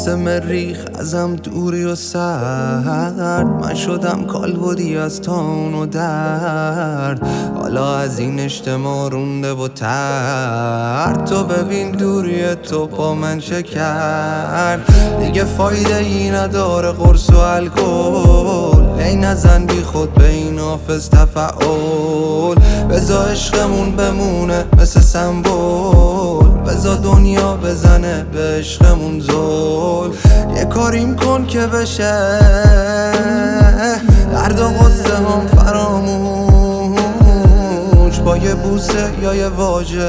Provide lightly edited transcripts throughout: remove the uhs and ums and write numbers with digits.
مثل مریخ ازم دوری و سرد، من شدم کالبدی از تان و درد. حالا از این اجتماع رونده و ترد، تو ببین دوری تو با من چه کرد. دیگه فایده ای نداره قرص و الکل، ای نزن بی خود به این حافظ تفعول. بذار عشقمون بمونه مثل سمبول، بذار دنیا بزنه به عشقمون زول. یه کاریم کن که بشه درد و غصه هم فراموش، با یه بوسه یا یه واژه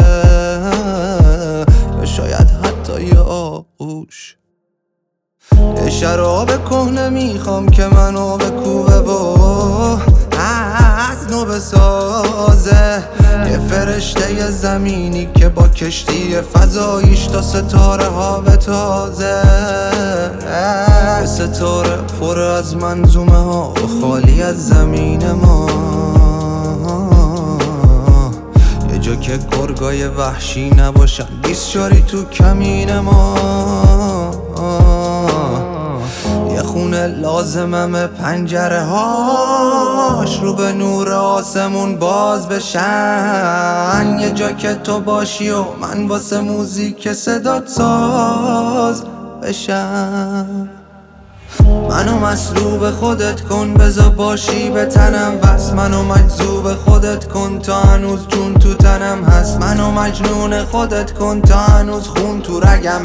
یا شاید حتی یه آغوش. یه شراب کهنه میخوام که منو بکوبه و از نو بسازه، یه فرشته زمینی که با کشتی فضاییش تا ستاره ها بتازه. یه ستاره پر از منظومه ها و خالی از زمین ما، یه جا که گرگای وحشی نباشن 20 جاری تو کمین ما. یه خونه لازمم پنجره هاش رو به نور آسمون باز بشن، یه جا که تو باشی و من واسه موزیک صدات ساز بشم. منو مصلوب خودت کن بذار باشی به تنم وست، منو مجذوب خودت کن تا هنوز جون تو تنم هست، منو مجنون خودت کن تا هنوز خون تو رگم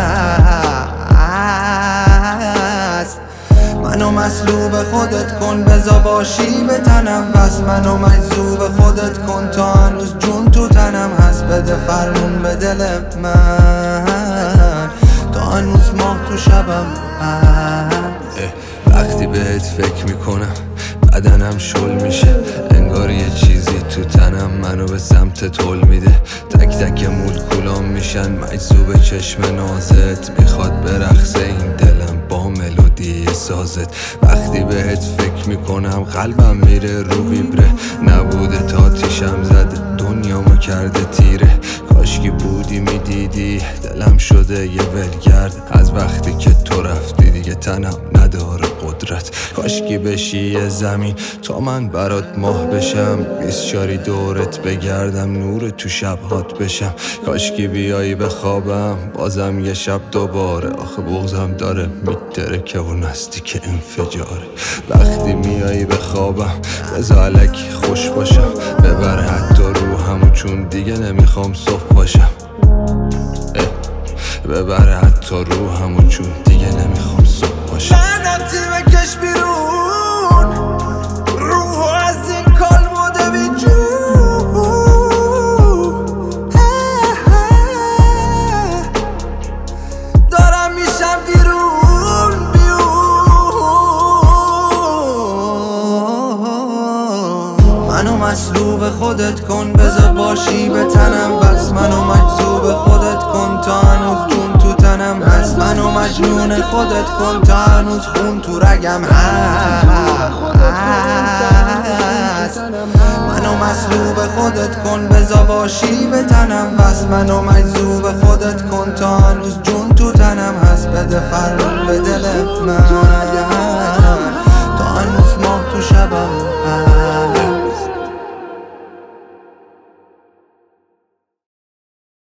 هست. منو مصلوب خودت کن بذار باشی به تنم وست، منو مجذوب خودت کن تا هنوز جون تو تنم هست. بده فرمون به دل من تا هنوز ماه تو شبم هست. وقتی بهت فکر میکنم بدنم شل میشه، انگار یه چیزی تو تنم منو به سمت تول میده. تک تک مولکولام میشن مجذوب چشم نازت، میخواد برقصه این دلم با ملودی سازت. وقتی بهت فکر میکنم قلبم میره رو ویبره، نبوده تا تیشم زده دنیامو کرده تیره. کاشکی بودی میدیدی دلم شده یه ولگرد، از وقتی که تو رفتی دیگه تنم نداره قدرت. کاشکی بشی یه زمین تا من برات ماه بشم، 20 جاری دورت بگردم نور تو شبهات بشم. کاشکی بیایی بخوابم بازم یه شب دوباره، آخه بغضم داره میترکه و نزدیک انفجاره. وقتی میایی بخوابم بذار الکی خوش باشم، ببر حتی روحمو چون دیگه نمیخوام صبح باشم. ببر حتی روحمو چون دیگه نمیخوام صبح باشم. لعنتی بکش بیرون روحو از این کالبد بیجون، دارم میشم بیرون منو مصلوب خودت کن بذار باشی به تنم وست، منو مجذوب خودت کن تا هنوز جون تو تنم هست، منو مجنون خودت کن تا هنوز خون تو رگم هست. منو مصلوب خودت کن بذار باشی به تنم وست، منو مجذوب خودت کن تا هنوز جون تو تنم هست. بده فرمون به دل من تا هنوز ماه تو شبم